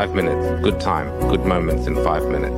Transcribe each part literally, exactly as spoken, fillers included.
Five minutes. Good time. Good moments in five minutes.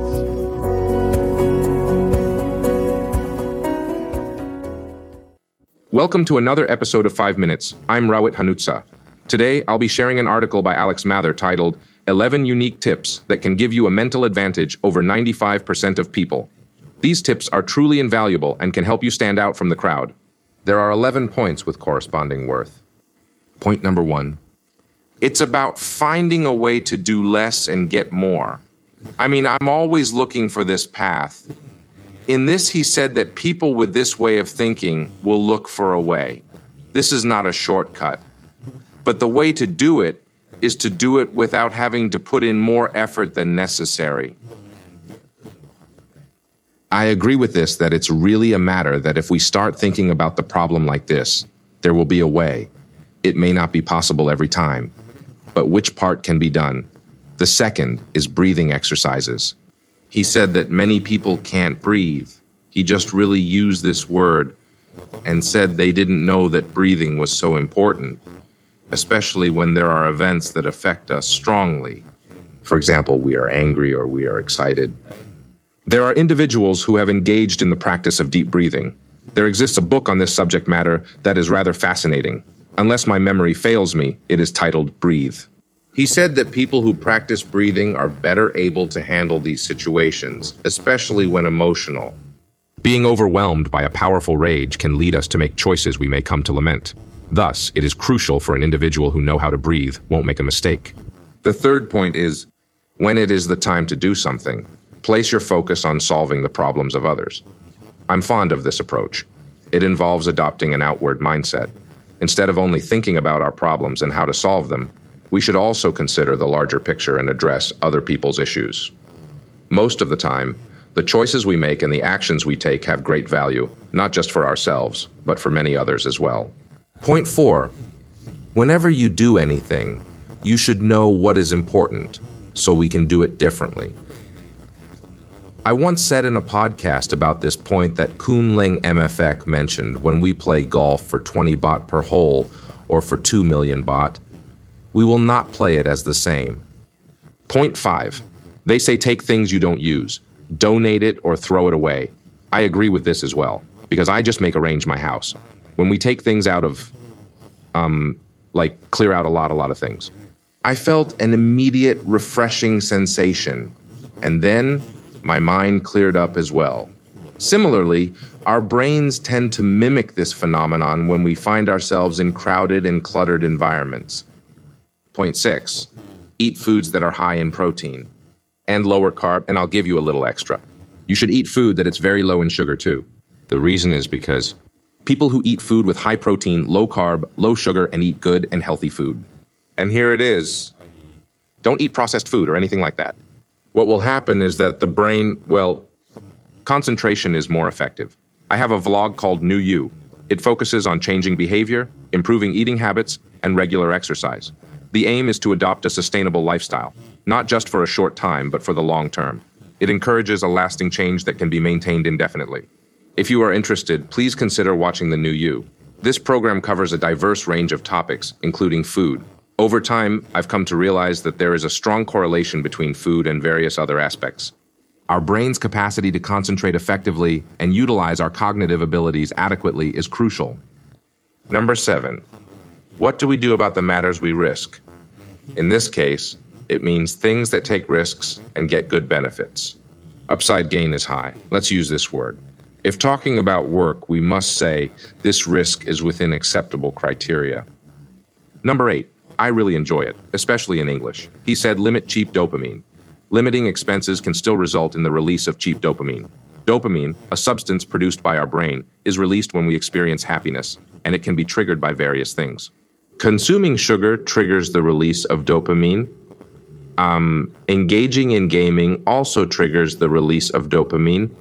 Welcome to another episode of Five Minutes. I'm Rawit Hanutsa. Today, I'll be sharing an article by Alex Mather titled eleven Unique Tips That Can Give You a Mental Advantage Over ninety-five percent of People. These tips are truly invaluable and can help you stand out from the crowd. There are eleven points with corresponding worth. Point number one. It's about finding a way to do less and get more. I mean, I'm always looking for this path. In this, he said that people with this way of thinking will look for a way. This is not a shortcut. But the way to do it is to do it without having to put in more effort than necessary. I agree with this, that it's really a matter that if we start thinking about the problem like this, there will be a way. It may not be possible every time, but which part can be done? The second is breathing exercises. He said that many people can't breathe. He just really used this word and said they didn't know that breathing was so important, especially when there are events that affect us strongly. For example, we are angry or we are excited. There are individuals who have engaged in the practice of deep breathing. There exists a book on this subject matter that is rather fascinating. Unless my memory fails me, it is titled Breathe. He said that people who practice breathing are better able to handle these situations, especially when emotional. Being overwhelmed by a powerful rage can lead us to make choices we may come to lament. Thus, it is crucial for an individual who knows how to breathe won't make a mistake. The third point is, when it is the time to do something, place your focus on solving the problems of others. I'm fond of this approach. It involves adopting an outward mindset. Instead of only thinking about our problems and how to solve them, we should also consider the larger picture and address other people's issues. Most of the time, the choices we make and the actions we take have great value, not just for ourselves, but for many others as well. Point four, whenever you do anything, you should know what is important so we can do it differently. I once said in a podcast about this point that Kunling M F X mentioned when we play golf for twenty baht per hole or for two million baht, we will not play it as the same. Point five, they say take things you don't use, donate it or throw it away. I agree with this as well, because I just make arrange my house. When we take things out of, um, like clear out a lot, a lot of things, I felt an immediate refreshing sensation, and then my mind cleared up as well. Similarly, our brains tend to mimic this phenomenon when we find ourselves in crowded and cluttered environments. Point six, eat foods that are high in protein and lower carb, and I'll give you a little extra. You should eat food that it's very low in sugar too. The reason is because people who eat food with high protein, low carb, low sugar, and eat good and healthy food. And here it is. Don't eat processed food or anything like that. What will happen is that the brain, well, concentration is more effective. I have a vlog called New You. It focuses on changing behavior, improving eating habits, and regular exercise. The aim is to adopt a sustainable lifestyle, not just for a short time, but for the long term. It encourages a lasting change that can be maintained indefinitely. If you are interested, please consider watching the New You. This program covers a diverse range of topics, including food. Over time, I've come to realize that there is a strong correlation between food and various other aspects. Our brain's capacity to concentrate effectively and utilize our cognitive abilities adequately is crucial. Number seven, what do we do about the matters we risk? In this case, it means things that take risks and get good benefits. Upside gain is high. Let's use this word. If talking about work, we must say this risk is within acceptable criteria. Number eight, I really enjoy it, especially in English. He said limit cheap dopamine. Limiting expenses can still result in the release of cheap dopamine. Dopamine, a substance produced by our brain, is released when we experience happiness, and it can be triggered by various things. Consuming sugar triggers the release of dopamine. Um, engaging in gaming also triggers the release of dopamine.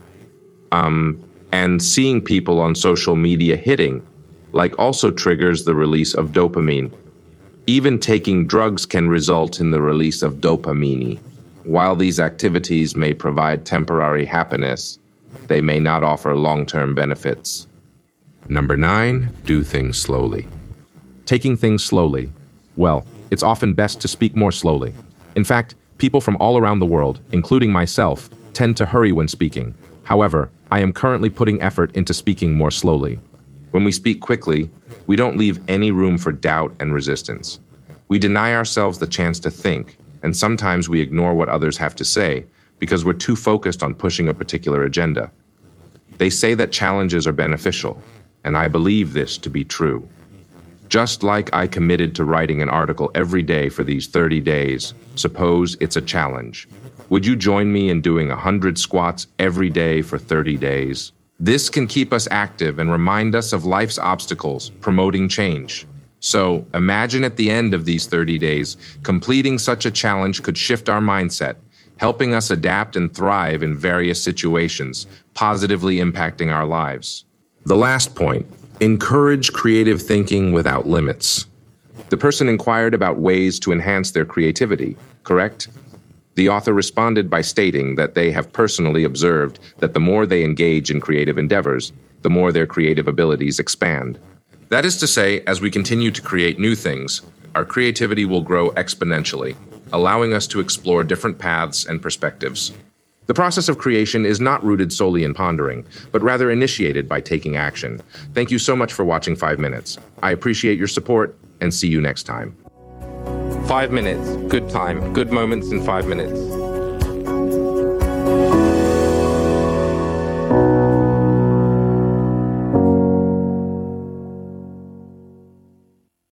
Um, and seeing people on social media hitting, like also triggers the release of dopamine. Even taking drugs can result in the release of dopamine. While these activities may provide temporary happiness, they may not offer long-term benefits. Number nine, do things slowly. Taking things slowly. Well, it's often best to speak more slowly. In fact, People from all around the world, including myself, tend to hurry when speaking. However, I am currently putting effort into speaking more slowly. When we speak quickly, we don't leave any room for doubt and resistance. We deny ourselves the chance to think, and sometimes we ignore what others have to say because we're too focused on pushing a particular agenda. They say that challenges are beneficial, and I believe this to be true. Just like I committed to writing an article every day for these thirty days, suppose it's a challenge. Would you join me in doing one hundred squats every day for thirty days? This can keep us active and remind us of life's obstacles, promoting change. So, imagine at the end of these thirty days, completing such a challenge could shift our mindset, helping us adapt and thrive in various situations, positively impacting our lives. The last point, encourage creative thinking without limits. The person inquired about ways to enhance their creativity, correct? The author responded by stating that they have personally observed that the more they engage in creative endeavors, the more their creative abilities expand. That is to say, as we continue to create new things, our creativity will grow exponentially, allowing us to explore different paths and perspectives. The process of creation is not rooted solely in pondering, but rather initiated by taking action. Thank you so much for watching five minutes. I appreciate your support, and see you next time. Five minutes, good time, good moments in five minutes.